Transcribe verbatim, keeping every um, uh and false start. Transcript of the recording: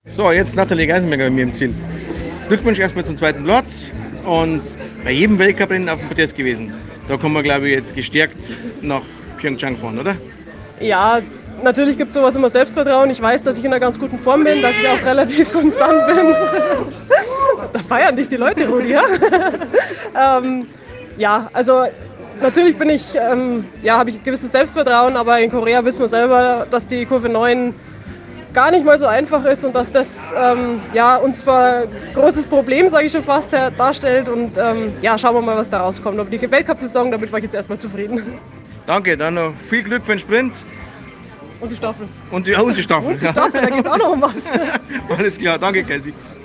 So, jetzt Nathalie Geisenberger bei mir im Ziel. Glückwunsch erstmal zum zweiten Platz und bei jedem Weltcuprennen auf dem Podest gewesen. Da kommen wir, glaube ich, jetzt gestärkt nach Pyeongchang fahren, oder? Ja, natürlich gibt es sowas immer Selbstvertrauen. Ich weiß, dass ich in einer ganz guten Form bin, dass ich auch relativ konstant bin. Da feiern dich die Leute, Rudi, ja? ähm, ja, also natürlich bin ich, ähm, ja, habe ich ein gewisses Selbstvertrauen, aber in Korea wissen wir selber, dass die Kurve neun gar nicht mal so einfach ist und dass das ähm, ja, uns zwar ein großes Problem, sage ich schon fast, darstellt. Und ähm, ja, schauen wir mal, was da rauskommt. Aber die Weltcup-Saison, damit war ich jetzt erstmal zufrieden. Danke, dann noch viel Glück für den Sprint. Und die Staffel. Und die, und die Staffel. Und die Staffel, da geht es auch noch um was. Alles klar, danke, Cassie.